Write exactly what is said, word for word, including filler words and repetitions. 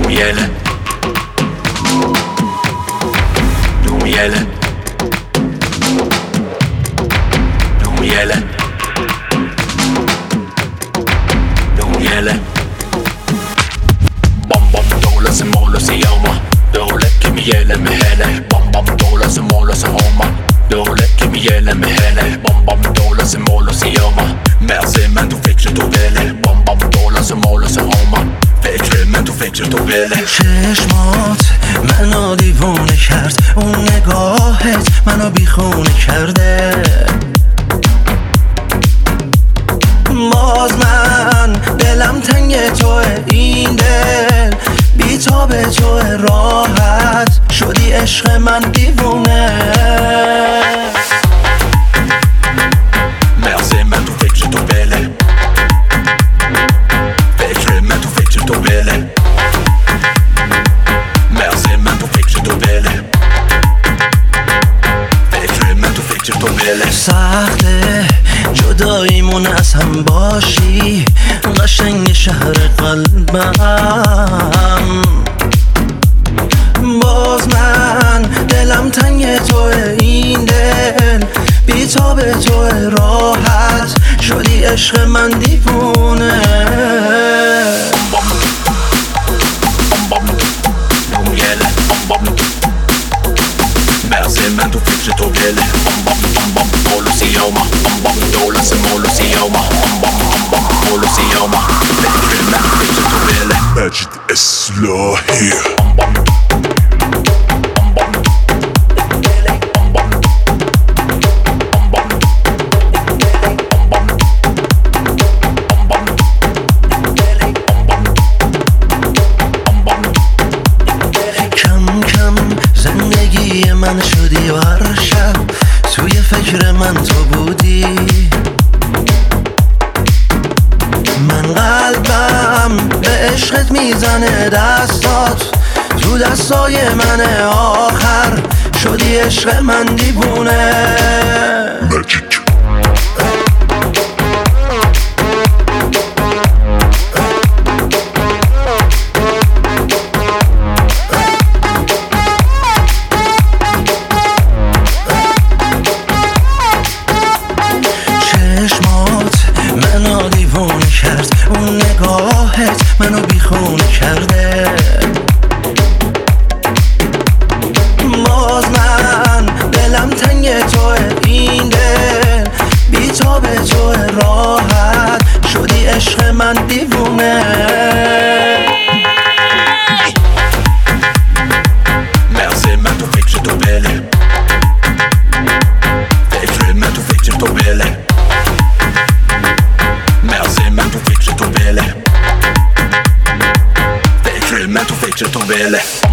miele, du miele, du miele, du miele. Bom bom dola se mola se yoma, dola ke miele me hele. Bom bom dola se mola se homa, dola ke miele me hele. Bom bom dola se mola se yoma, merci men du fikser du vele. Bom bom dola se mola se homa, فکر من تو فکر تو بله. چشمات منو دیوونه کرد، اون نگاهت منو بیخونه کرده. باز من دلم تنگ توه، این دل بیتاب توه، راحت شدی عشق من دیوونه. مرسی من تو فکر تو بله، فکر من تو فکر تو بله. مرسی من تو فکر تو بله، فکر من تو فکر تو بله. سخته جداییمون از هم باشی، قشنگ شهر قلبم. باز من دلم تنگ توه، این دل بیتاب توه، راحت شدی عشق من دیوونه. مرسی من تو فکر تو بله. بام بام بام بام بولو سیاما، بام بام دولا سه مولو سیاما، بام بام بام بام بولو سیاما، فکر من تو فکر تو بله. مجید اصلاحی. بام بام زندگی من شدی و هر شب توی فکر من تو بودی. من قلبم به عشقت میزنه، دستات تو دستای منه، آخر شدی عشق من دیوونه. مجید منو دیوونه کرد، اون نگاهت منو بیخونه کرده. باز من دلم تنگ توه، این دل بیتاب توه، راحت شدی عشق من دیوونه. مرسی من تو فکر تو بله، فکر من تو فکر تو بله. مرسی من تو فکر تو بله، فکر من تو فکر تو بله.